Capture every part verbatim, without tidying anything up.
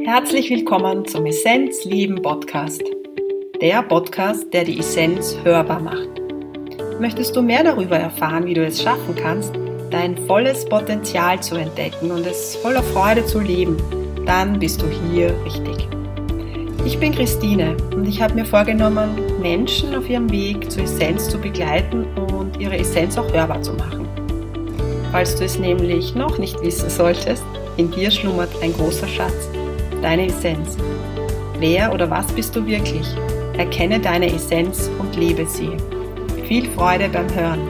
Herzlich willkommen zum Essenz Leben Podcast. Der Podcast, der die Essenz hörbar macht. Möchtest du mehr darüber erfahren, wie du es schaffen kannst, dein volles Potenzial zu entdecken und es voller Freude zu leben, dann bist du hier richtig. Ich bin Christine und ich habe mir vorgenommen, Menschen auf ihrem Weg zur Essenz zu begleiten und ihre Essenz auch hörbar zu machen. Falls du es nämlich noch nicht wissen solltest, in dir schlummert ein großer Schatz, deine Essenz. Wer oder was bist du wirklich? Erkenne deine Essenz und lebe sie. Viel Freude beim Hören.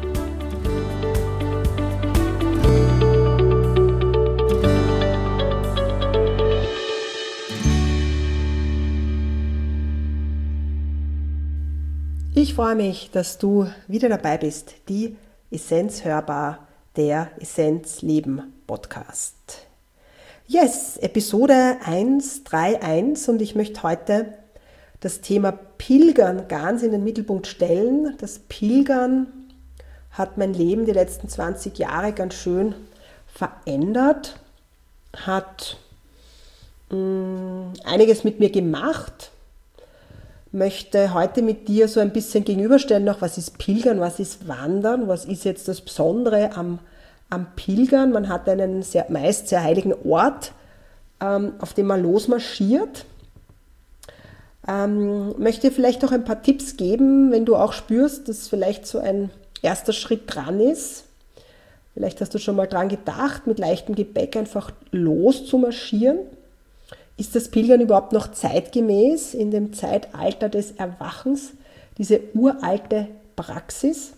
Ich freue mich, dass du wieder dabei bist. Die Essenz hörbar, der Essenz Leben Podcast. Yes, Episode hunderteinunddreißig und ich möchte heute das Thema Pilgern ganz in den Mittelpunkt stellen. Das Pilgern hat mein Leben die letzten zwanzig Jahre ganz schön verändert, hat mh, einiges mit mir gemacht. Möchte heute mit dir so ein bisschen gegenüberstellen, noch was ist Pilgern, was ist Wandern, was ist jetzt das Besondere am, am Pilgern. Man hat einen sehr, meist sehr heiligen Ort, ähm, auf dem man losmarschiert. Ähm, möchte vielleicht auch ein paar Tipps geben, wenn du auch spürst, dass vielleicht so ein erster Schritt dran ist. Vielleicht hast du schon mal dran gedacht, mit leichtem Gepäck einfach loszumarschieren. Ist das Pilgern überhaupt noch zeitgemäß in dem Zeitalter des Erwachens, diese uralte Praxis?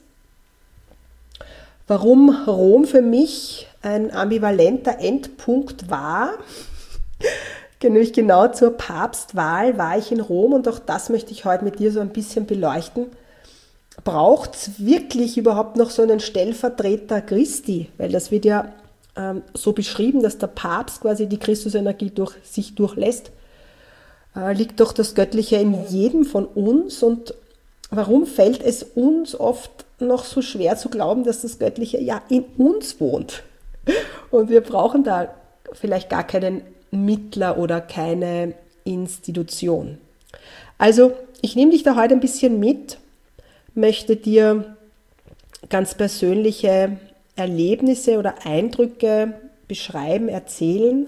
Warum Rom für mich ein ambivalenter Endpunkt war, nämlich genau zur Papstwahl war ich in Rom und auch das möchte ich heute mit dir so ein bisschen beleuchten. Braucht es wirklich überhaupt noch so einen Stellvertreter Christi? Weil das wird ja so beschrieben, dass der Papst quasi die Christusenergie durch sich durchlässt, äh, liegt doch das Göttliche in jedem von uns. Und warum fällt es uns oft noch so schwer zu glauben, dass das Göttliche ja in uns wohnt? Und wir brauchen da vielleicht gar keinen Mittler oder keine Institution. Also ich nehme dich da heute ein bisschen mit, möchte dir ganz persönliche Erlebnisse oder Eindrücke beschreiben, erzählen,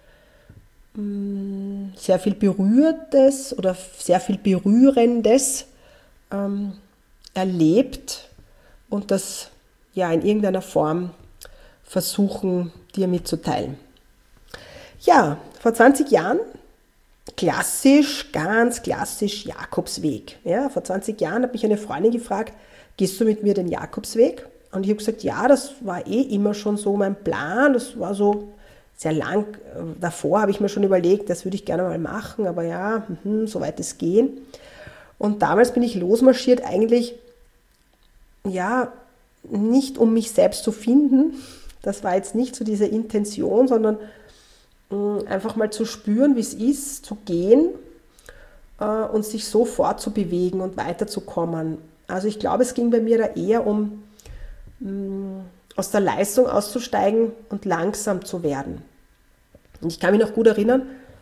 sehr viel Berührtes oder sehr viel Berührendes ähm, erlebt und das ja in irgendeiner Form versuchen, dir mitzuteilen. Ja, vor zwanzig Jahren, klassisch, ganz klassisch Jakobsweg. Ja, vor zwanzig Jahren hat mich eine Freundin gefragt, gehst du mit mir den Jakobsweg? Und ich habe gesagt, ja, das war eh immer schon so mein Plan, das war so sehr lang, davor habe ich mir schon überlegt, das würde ich gerne mal machen, aber ja, so weit es gehen. Und damals bin ich losmarschiert eigentlich, ja, nicht um mich selbst zu finden, das war jetzt nicht so diese Intention, sondern einfach mal zu spüren, wie es ist, zu gehen und sich so fortzubewegen und weiterzukommen. Also ich glaube, es ging bei mir da eher um aus der Leistung auszusteigen und langsam zu werden. Und ich kann mich noch gut erinnern,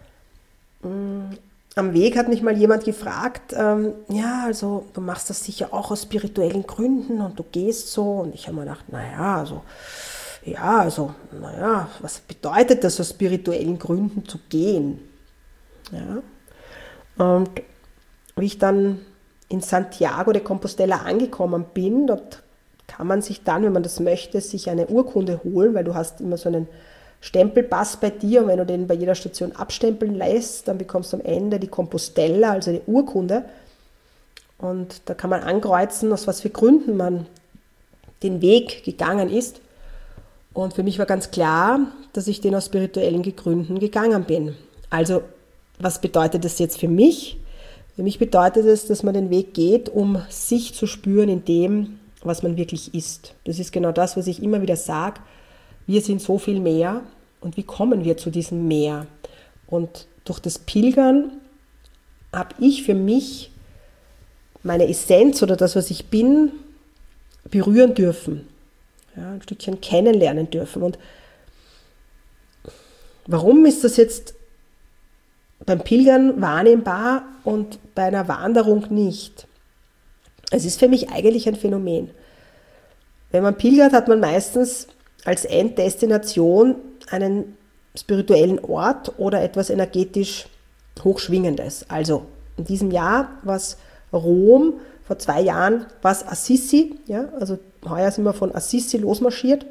am Weg hat mich mal jemand gefragt, ähm, ja, also du machst das sicher auch aus spirituellen Gründen und du gehst so. Und ich habe mir gedacht, naja, also, ja, also, naja, was bedeutet das, aus spirituellen Gründen zu gehen? Ja. Und wie ich dann in Santiago de Compostela angekommen bin, dort kann man sich dann, wenn man das möchte, sich eine Urkunde holen, weil du hast immer so einen Stempelpass bei dir und wenn du den bei jeder Station abstempeln lässt, dann bekommst du am Ende die Compostella, also eine Urkunde. Und da kann man ankreuzen, aus was für Gründen man den Weg gegangen ist. Und für mich war ganz klar, dass ich den aus spirituellen Gründen gegangen bin. Also, was bedeutet das jetzt für mich? Für mich bedeutet es, dass man den Weg geht, um sich zu spüren in dem, was man wirklich ist. Das ist genau das, was ich immer wieder sage. Wir sind so viel mehr und wie kommen wir zu diesem Mehr? Und durch das Pilgern habe ich für mich meine Essenz oder das, was ich bin, berühren dürfen. Ja, ein Stückchen kennenlernen dürfen. Und warum ist das jetzt beim Pilgern wahrnehmbar und bei einer Wanderung nicht. Es ist für mich eigentlich ein Phänomen. Wenn man pilgert, hat man meistens als Enddestination einen spirituellen Ort oder etwas energetisch Hochschwingendes. Also in diesem Jahr war es Rom, vor zwei Jahren war es Assisi, ja, also heuer sind wir von Assisi losmarschiert.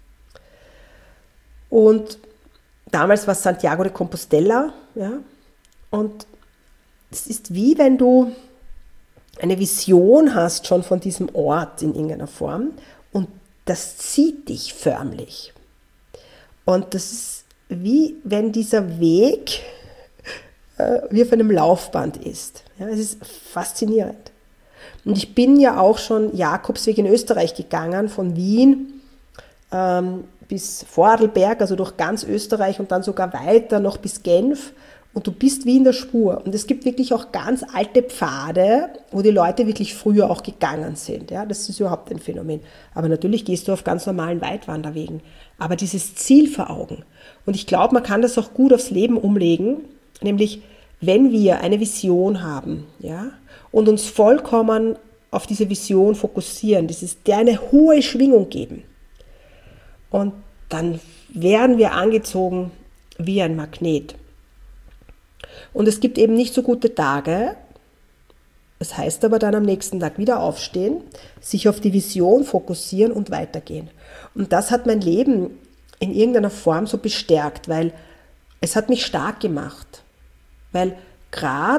Und damals war es Santiago de Compostela, ja, und es ist wie wenn du eine Vision hast schon von diesem Ort in irgendeiner Form und das zieht dich förmlich. Und das ist wie wenn dieser Weg äh, wie auf einem Laufband ist. Ja, es ist faszinierend. Und ich bin ja auch schon Jakobsweg in Österreich gegangen, von Wien ähm, bis Vorarlberg, also durch ganz Österreich und dann sogar weiter noch bis Genf. Und du bist wie in der Spur. Und es gibt wirklich auch ganz alte Pfade, wo die Leute wirklich früher auch gegangen sind. Ja, das ist überhaupt ein Phänomen. Aber natürlich gehst du auf ganz normalen Weitwanderwegen. Aber dieses Ziel vor Augen. Und ich glaube, man kann das auch gut aufs Leben umlegen. Nämlich, wenn wir eine Vision haben, ja, und uns vollkommen auf diese Vision fokussieren, dieses, der eine hohe Schwingung geben. Und dann werden wir angezogen wie ein Magnet. Und es gibt eben nicht so gute Tage. Das heißt aber dann am nächsten Tag wieder aufstehen, sich auf die Vision fokussieren und weitergehen. Und das hat mein Leben in irgendeiner Form so bestärkt, weil es hat mich stark gemacht. Weil gerade,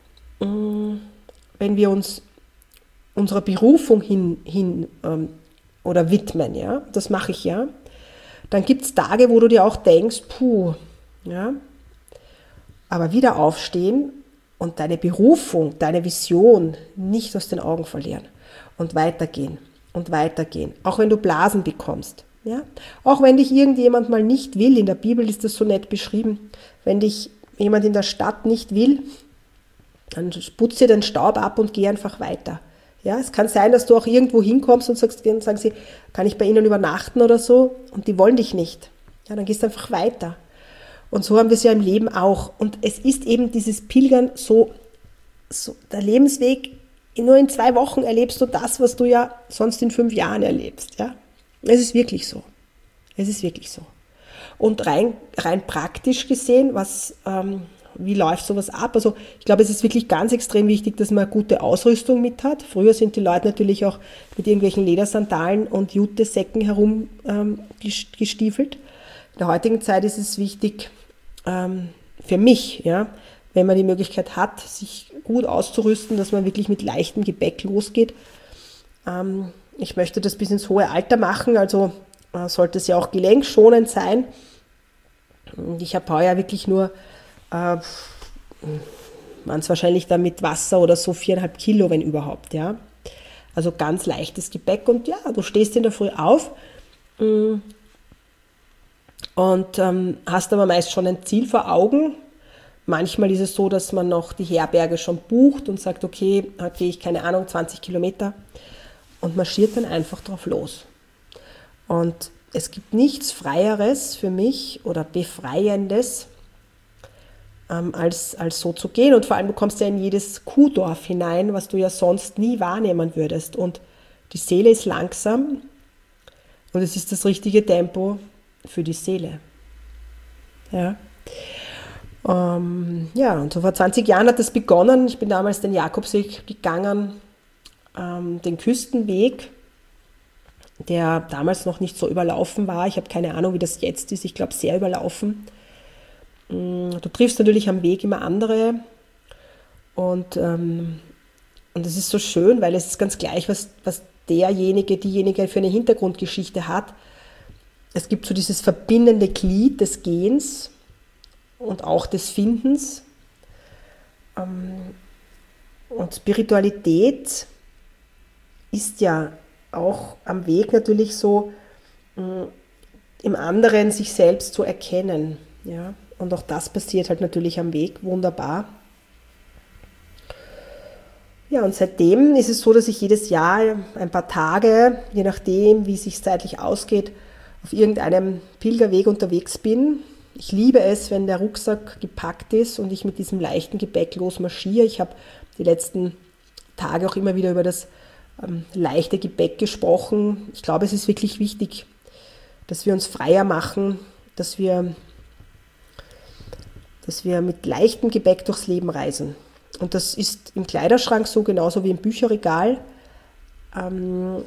wenn wir uns unserer Berufung hin, hin ähm, oder widmen, ja, das mache ich ja, dann gibt es Tage, wo du dir auch denkst, puh, ja, aber wieder aufstehen und deine Berufung, deine Vision nicht aus den Augen verlieren und weitergehen und weitergehen, auch wenn du Blasen bekommst, ja, auch wenn dich irgendjemand mal nicht will, in der Bibel ist das so nett beschrieben, wenn dich jemand in der Stadt nicht will, dann putze den Staub ab und geh einfach weiter. Ja, es kann sein, dass du auch irgendwo hinkommst und sagst, dann sagen sie, kann ich bei ihnen übernachten oder so? Und die wollen dich nicht. Ja, dann gehst du einfach weiter. Und so haben wir es ja im Leben auch. Und es ist eben dieses Pilgern so, so der Lebensweg, nur in zwei Wochen erlebst du das, was du ja sonst in fünf Jahren erlebst. Ja, es ist wirklich so. Es ist wirklich so. Und rein, rein praktisch gesehen, was, ähm, wie läuft sowas ab? Also ich glaube, es ist wirklich ganz extrem wichtig, dass man eine gute Ausrüstung mit hat. Früher sind die Leute natürlich auch mit irgendwelchen Ledersandalen und Jutesäcken herum ähm, gestiefelt. In der heutigen Zeit ist es wichtig, ähm, für mich, ja, wenn man die Möglichkeit hat, sich gut auszurüsten, dass man wirklich mit leichtem Gepäck losgeht. Ähm, ich möchte das bis ins hohe Alter machen, also äh, sollte es ja auch gelenkschonend sein. Ich habe heuer wirklich nur, äh, waren es wahrscheinlich dann mit Wasser oder so viereinhalb Kilo, wenn überhaupt, ja. Also ganz leichtes Gepäck und ja, du stehst in der Früh auf mh, und ähm, hast aber meist schon ein Ziel vor Augen. Manchmal ist es so, dass man noch die Herberge schon bucht und sagt, okay, heute gehe ich, keine Ahnung, zwanzig Kilometer und marschiert dann einfach drauf los. Und es gibt nichts Freieres für mich oder Befreiendes, ähm, als, als so zu gehen. Und vor allem, du kommst ja in jedes Kuhdorf hinein, was du ja sonst nie wahrnehmen würdest. Und die Seele ist langsam und es ist das richtige Tempo für die Seele. Ja. Ähm, ja, und so vor zwanzig Jahren hat das begonnen. Ich bin damals den Jakobsweg gegangen, ähm, den Küstenweg, der damals noch nicht so überlaufen war. Ich habe keine Ahnung, wie das jetzt ist. Ich glaube, sehr überlaufen. Du triffst natürlich am Weg immer andere. Und, ähm, und das ist so schön, weil es ist ganz gleich, was, was derjenige, diejenige für eine Hintergrundgeschichte hat. Es gibt so dieses verbindende Glied des Gehens und auch des Findens. Und Spiritualität ist ja auch am Weg natürlich so, im anderen sich selbst zu erkennen. Ja? Und auch das passiert halt natürlich am Weg, wunderbar. Ja, und seitdem ist es so, dass ich jedes Jahr ein paar Tage, je nachdem, wie es sich zeitlich ausgeht, auf irgendeinem Pilgerweg unterwegs bin. Ich liebe es, wenn der Rucksack gepackt ist und ich mit diesem leichten Gepäck losmarschiere. Ich habe die letzten Tage auch immer wieder über das ähm, leichte Gepäck gesprochen. Ich glaube, es ist wirklich wichtig, dass wir uns freier machen, dass wir, dass wir mit leichtem Gepäck durchs Leben reisen. Und das ist im Kleiderschrank so, genauso wie im Bücherregal. Ähm,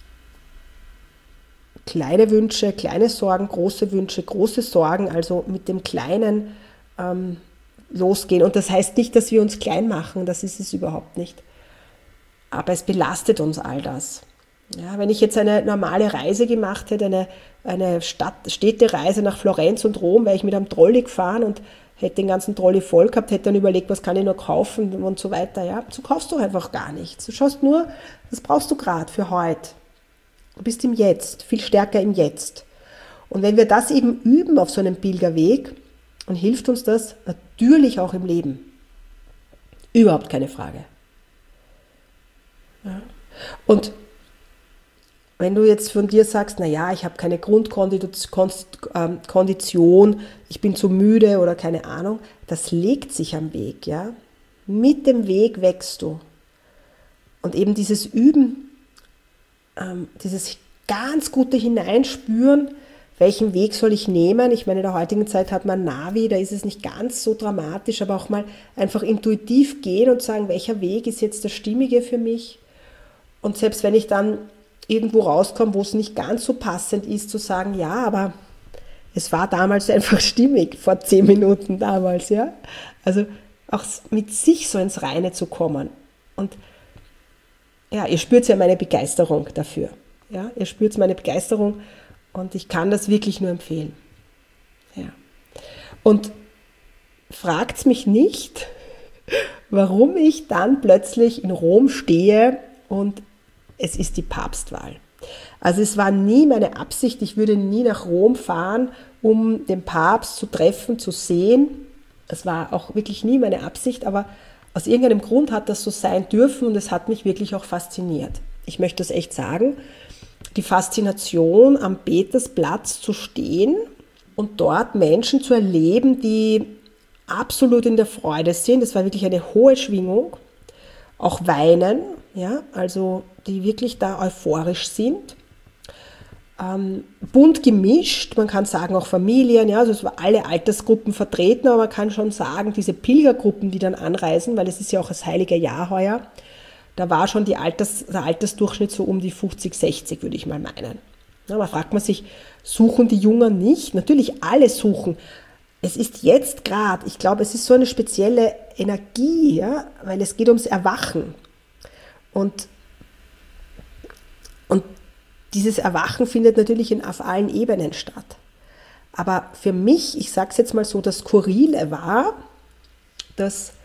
kleine Wünsche, kleine Sorgen, große Wünsche, große Sorgen, also mit dem Kleinen ähm, losgehen. Und das heißt nicht, dass wir uns klein machen, das ist es überhaupt nicht. Aber es belastet uns all das. Ja, wenn ich jetzt eine normale Reise gemacht hätte, eine, eine Stadt, Städtereise nach Florenz und Rom, wäre ich mit einem Trolley gefahren und hätte den ganzen Trolley voll gehabt, hätte dann überlegt, was kann ich noch kaufen und so weiter. Ja, du kaufst doch einfach gar nichts. Du schaust nur, das brauchst du gerade für heute. Du bist im Jetzt, viel stärker im Jetzt. Und wenn wir das eben üben auf so einem Pilgerweg, dann hilft uns das natürlich auch im Leben. Überhaupt keine Frage. Ja. Und wenn du jetzt von dir sagst, naja, ich habe keine Grundkondition, ich bin zu müde oder keine Ahnung, das legt sich am Weg. Ja? Mit dem Weg wächst du. Und eben dieses Üben, ähm, dieses ganz gute Hineinspüren, welchen Weg soll ich nehmen? Ich meine, in der heutigen Zeit hat man Navi, da ist es nicht ganz so dramatisch, aber auch mal einfach intuitiv gehen und sagen, welcher Weg ist jetzt der stimmige für mich? Und selbst wenn ich dann irgendwo rauskomme, wo es nicht ganz so passend ist, zu sagen, ja, aber es war damals einfach stimmig, vor zehn Minuten damals, ja. Also auch mit sich so ins Reine zu kommen. Und ja, ihr spürt ja meine Begeisterung dafür. Ja, ihr spürt meine Begeisterung und ich kann das wirklich nur empfehlen. Ja. Und fragt mich nicht, warum ich dann plötzlich in Rom stehe und es ist die Papstwahl. Also es war nie meine Absicht, ich würde nie nach Rom fahren, um den Papst zu treffen, zu sehen. Es war auch wirklich nie meine Absicht, aber aus irgendeinem Grund hat das so sein dürfen und es hat mich wirklich auch fasziniert. Ich möchte das echt sagen. Die Faszination, am Petersplatz zu stehen und dort Menschen zu erleben, die absolut in der Freude sind. Das war wirklich eine hohe Schwingung. Auch weinen, ja, also die wirklich da euphorisch sind. Ähm, bunt gemischt, man kann sagen auch Familien, ja, also es waren alle Altersgruppen vertreten, aber man kann schon sagen, diese Pilgergruppen, die dann anreisen, weil es ist ja auch das heilige Jahr heuer, da war schon die Alters, der Altersdurchschnitt so um die fünfzig, sechzig, würde ich mal meinen. Ja, da fragt man sich, suchen die Jungen nicht? Natürlich alle suchen. Es ist jetzt gerade, ich glaube, es ist so eine spezielle Energie, ja, weil es geht ums Erwachen. Und, und dieses Erwachen findet natürlich in, auf allen Ebenen statt. Aber für mich, ich sage es jetzt mal so, das Skurrile war, dass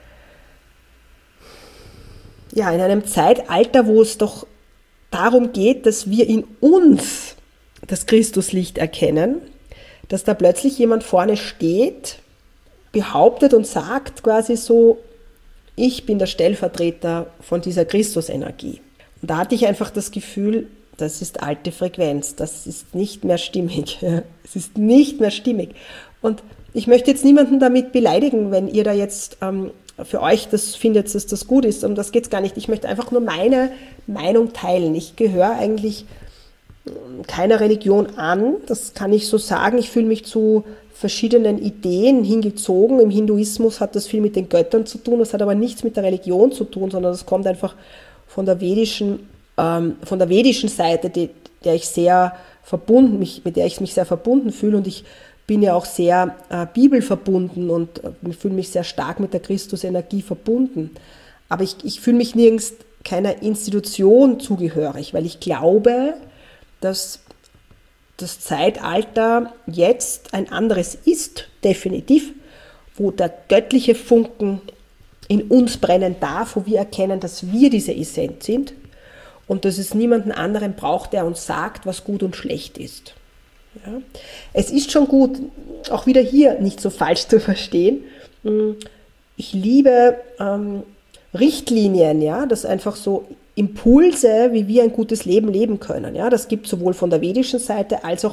ja, in einem Zeitalter, wo es doch darum geht, dass wir in uns das Christuslicht erkennen, dass da plötzlich jemand vorne steht, behauptet und sagt quasi so, ich bin der Stellvertreter von dieser Christusenergie. Und da hatte ich einfach das Gefühl, das ist alte Frequenz, das ist nicht mehr stimmig. Es ist nicht mehr stimmig. Und ich möchte jetzt niemanden damit beleidigen, wenn ihr da jetzt ähm, für euch das findet, dass das gut ist. Um das geht es gar nicht. Ich möchte einfach nur meine Meinung teilen. Ich gehöre eigentlich keiner Religion an, das kann ich so sagen. Ich fühle mich zu verschiedenen Ideen hingezogen. Im Hinduismus hat das viel mit den Göttern zu tun, das hat aber nichts mit der Religion zu tun, sondern das kommt einfach von der vedischen, ähm, von der vedischen Seite, die, der ich sehr verbunden, mich, mit der ich mich sehr verbunden fühle, und ich bin ja auch sehr äh, bibelverbunden und äh, fühle mich sehr stark mit der Christusenergie verbunden. Aber ich, ich fühle mich nirgends keiner Institution zugehörig, weil ich glaube, dass das Zeitalter jetzt ein anderes ist, definitiv, wo der göttliche Funken in uns brennen darf, wo wir erkennen, dass wir diese Essenz sind und dass es niemanden anderen braucht, der uns sagt, was gut und schlecht ist. Ja. Es ist schon gut, auch wieder hier nicht so falsch zu verstehen. Ich liebe ähm, Richtlinien, ja, das einfach so Impulse, wie wir ein gutes Leben leben können. Ja, das gibt es sowohl von der vedischen Seite als auch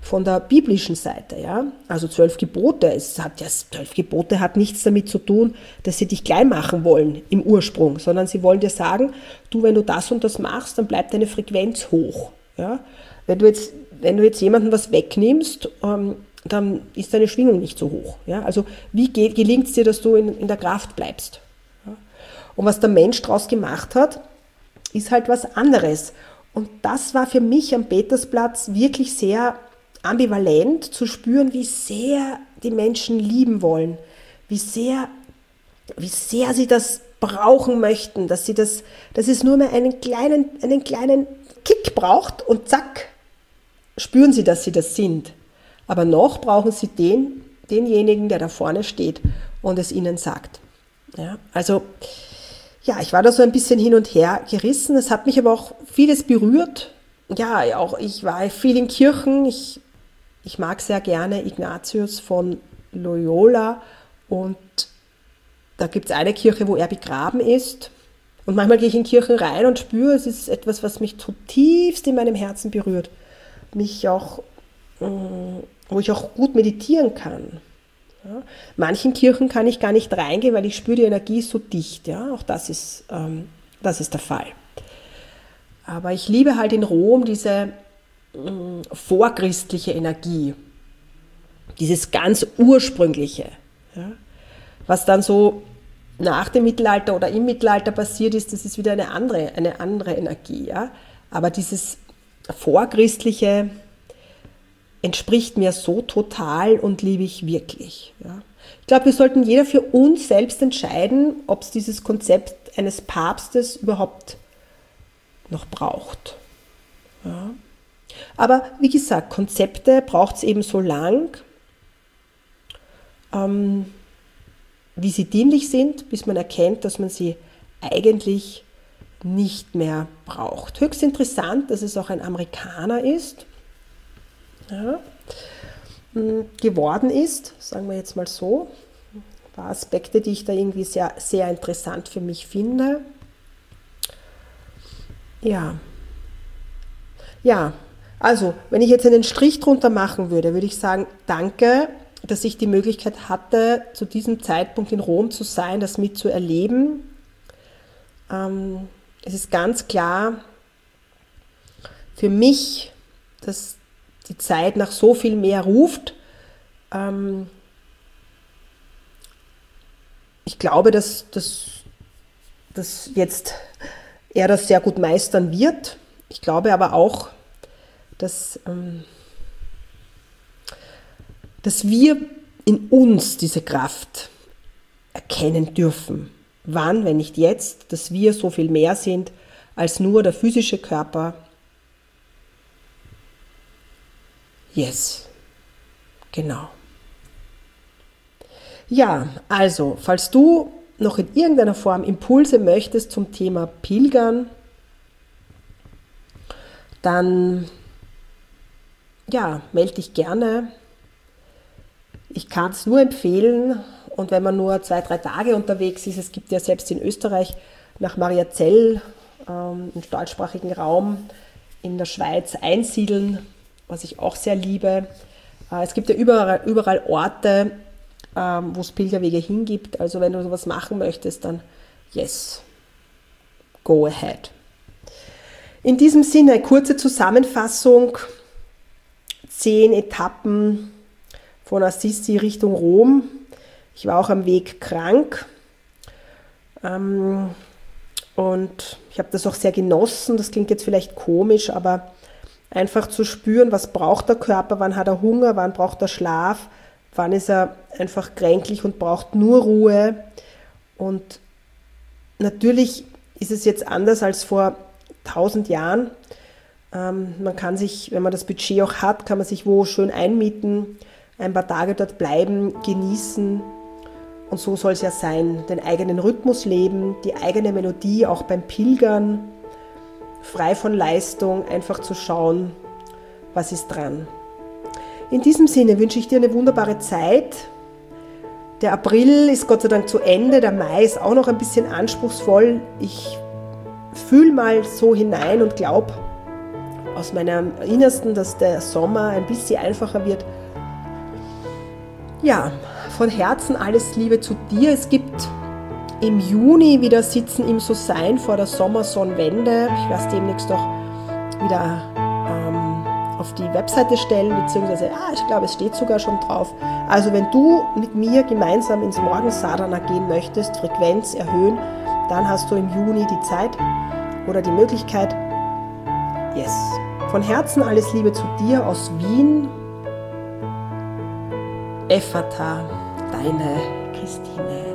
von der biblischen Seite, ja, also zwölf Gebote, es hat ja, zwölf Gebote hat nichts damit zu tun, dass sie dich klein machen wollen im Ursprung, sondern sie wollen dir sagen, du, wenn du das und das machst, dann bleibt deine Frequenz hoch, ja. Wenn du jetzt, wenn du jetzt jemandem was wegnimmst, ähm, dann ist deine Schwingung nicht so hoch, ja. Also wie gelingt es dir, dass du in, in der Kraft bleibst? Ja? Und was der Mensch daraus gemacht hat, ist halt was anderes. Und das war für mich am Petersplatz wirklich sehr ambivalent zu spüren, wie sehr die Menschen lieben wollen, wie sehr, wie sehr sie das brauchen möchten, dass sie das, dass es nur mehr einen kleinen, einen kleinen Kick braucht und zack, spüren sie, dass sie das sind. Aber noch brauchen sie den, denjenigen, der da vorne steht und es ihnen sagt. Ja, also, ja, ich war da so ein bisschen hin und her gerissen. Es hat mich aber auch vieles berührt. Ja, auch ich war viel in Kirchen. Ich Ich mag sehr gerne Ignatius von Loyola und da gibt es eine Kirche, wo er begraben ist. Und manchmal gehe ich in Kirchen rein und spüre, es ist etwas, was mich zutiefst in meinem Herzen berührt. Mich auch, wo ich auch gut meditieren kann. Ja. Manchen Kirchen kann ich gar nicht reingehen, weil ich spüre, die Energie ist so dicht. Ja. Auch das ist, ähm, das ist der Fall. Aber ich liebe halt in Rom diese vorchristliche Energie, dieses ganz ursprüngliche, ja, was dann so nach dem Mittelalter oder im Mittelalter passiert ist, das ist wieder eine andere, eine andere Energie, ja, aber dieses vorchristliche entspricht mir so total und liebe ich wirklich, ja. Ich glaube, wir sollten jeder für uns selbst entscheiden, ob es dieses Konzept eines Papstes überhaupt noch braucht, ja. Aber wie gesagt, Konzepte braucht es eben so lang, ähm, wie sie dienlich sind, bis man erkennt, dass man sie eigentlich nicht mehr braucht. Höchst interessant, dass es auch ein Amerikaner ist, ja, geworden ist, sagen wir jetzt mal so. Ein paar Aspekte, die ich da irgendwie sehr, sehr interessant für mich finde. Ja, ja. Also, wenn ich jetzt einen Strich drunter machen würde, würde ich sagen, danke, dass ich die Möglichkeit hatte, zu diesem Zeitpunkt in Rom zu sein, das mitzuerleben. Ähm, es ist ganz klar für mich, dass die Zeit nach so viel mehr ruft. Ähm, ich glaube, dass, dass, dass jetzt er das sehr gut meistern wird. Ich glaube aber auch, Dass, ähm, dass wir in uns diese Kraft erkennen dürfen. Wann, wenn nicht jetzt, dass wir so viel mehr sind als nur der physische Körper. Yes, genau. Ja, also, falls du noch in irgendeiner Form Impulse möchtest zum Thema Pilgern, dann ja, melde dich gerne. Ich kann es nur empfehlen und wenn man nur zwei, drei Tage unterwegs ist, es gibt ja selbst in Österreich nach Mariazell ähm, im deutschsprachigen Raum in der Schweiz einsiedeln, was ich auch sehr liebe. Äh, es gibt ja überall, überall Orte, ähm, wo es Pilgerwege hingibt. Also wenn du sowas machen möchtest, dann yes, go ahead. In diesem Sinne, kurze Zusammenfassung. Zehn Etappen von Assisi Richtung Rom. Ich war auch am Weg krank ähm, und ich habe das auch sehr genossen. Das klingt jetzt vielleicht komisch, aber einfach zu spüren, was braucht der Körper, wann hat er Hunger, wann braucht er Schlaf, wann ist er einfach kränklich und braucht nur Ruhe. Und natürlich ist es jetzt anders als vor tausend Jahren. Ähm, man kann sich, wenn man das Budget auch hat, kann man sich wo schön einmieten, ein paar Tage dort bleiben, genießen. Und so soll es ja sein, den eigenen Rhythmus leben, die eigene Melodie, auch beim Pilgern, frei von Leistung, einfach zu schauen, was ist dran. In diesem Sinne wünsche ich dir eine wunderbare Zeit. Der April ist Gott sei Dank zu Ende, der Mai ist auch noch ein bisschen anspruchsvoll. Ich fühle mal so hinein und glaube, aus meinem Innersten, dass der Sommer ein bisschen einfacher wird. Ja, von Herzen alles Liebe zu dir. Es gibt im Juni wieder Sitzen im So-Sein vor der Sommersonnenwende. Ich werde es demnächst doch wieder ähm, auf die Webseite stellen, beziehungsweise, ah, ich glaube, es steht sogar schon drauf. Also wenn du mit mir gemeinsam ins Morgensadhana gehen möchtest, Frequenz erhöhen, dann hast du im Juni die Zeit oder die Möglichkeit. Yes. Von Herzen alles Liebe zu dir aus Wien. Ephata, deine Christine.